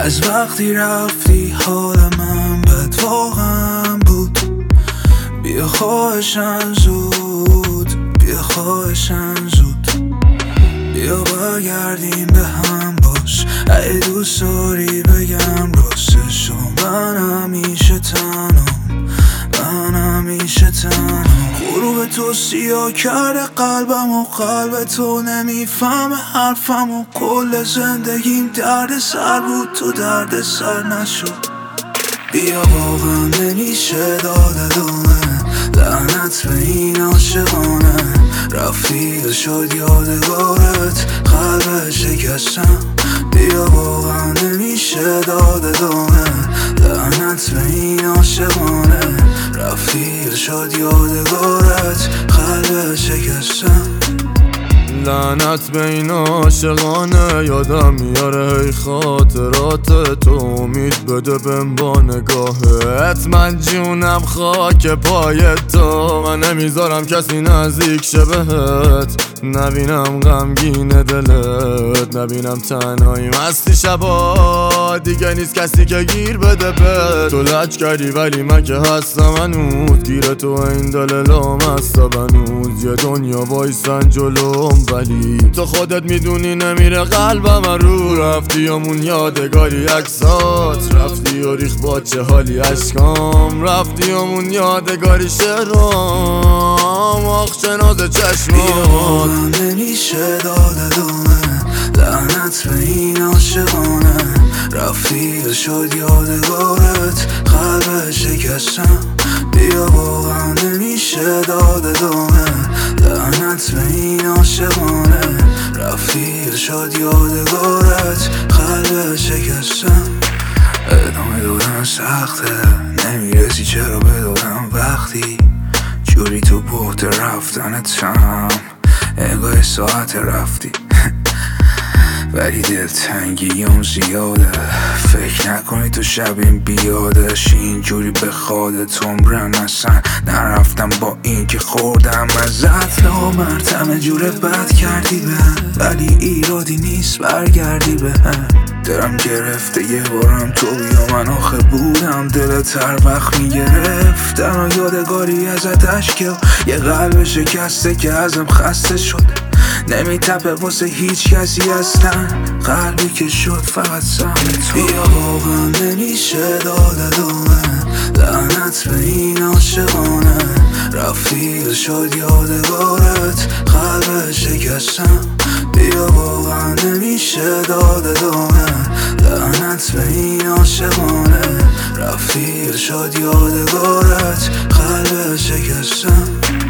از وقتی رفتی حال من بد واقعا بود. بیا خواهشن زود، بیا خواهشن زود، بیا برگردیم به هم باش. اگه دوست داری بگم راستشو من همیشه تنهام، من همیشه تنهام. غروب تو سیاه کرده قلبم و قلب تو نمیفهمه حرفم و کل زندگیم درد سر بود، تو درد سر نشد. بیا واقعا نمیشه داد ادامه، لعنت به این عاشقانه. رفتی و شد یادگارت قلب شکستم. بیا واقعا نمیشه داد ادامه، لعنت به این عاشقانه. رفتی و شد یادگارت قلب شکستم. لعنت به این عاشقانه، یادم میاره هی خاطرات تو. امید بده بهم با نگاهت، من جونم خاک پای تو. من نمیذارم کسی نزدیک شه بهت، نبینم غمگین دلت، نبینم تنهایی مستی شبا. دیگه نیست کسی که گیر بده به تو. لج کردی ولی من که هستم هنوز، گیر تو این دل لامصب هنوز. یه دنیا وایسن جلوم ولی تو خودت میدونی نمیره قلبم رو. رفتی همون یادگاری عکسات، رفتی و ریخ با چه حالی اشکام. رفتی همون یادگاری شرام، آخ چه ناز چشمات. نمیشه داد ادامه، لعنت به این عاشقانه. رفتی و شد یادگارت قلب شکستم. بیا واقعا نمیشه داد ادامه، لعنت به این عاشقانه. رفتی و شد یادگارت قلب شکستم. ادامه دادن سخته، نمیرسی چرا بدادم وقتی جوری تو بحت رفتنتم. انگاه ساعت رفتی ولی دلتنگی اون زیاده. فکر نکنی تو شب این بیادش اینجوری به خودت عمرن. اصلا نرفتم با این که خوردم ازت نامرتم. جور بد کردی به ولی ایرادی نیست برگردی به هم. دلم گرفته یه بارم تو بیا، من آخه بودم دلت هر وقت میگرفت. تنها یادگاری ازت اشکه و یه قلب شکسته که ازم خسته شد. نمیتپه واسه هیچ کسی هستن، قلبی که شد فقط سهم تو. بیا واقعا نمیشه داد ادامه، لعنت به این عاشقانه. رفتی و شد یادگارت قلب شکستم. بیا واقعا نمیشه داد ادامه، لعنت به این عاشقانه. رفتی و شد یادگارت قلب شکستم.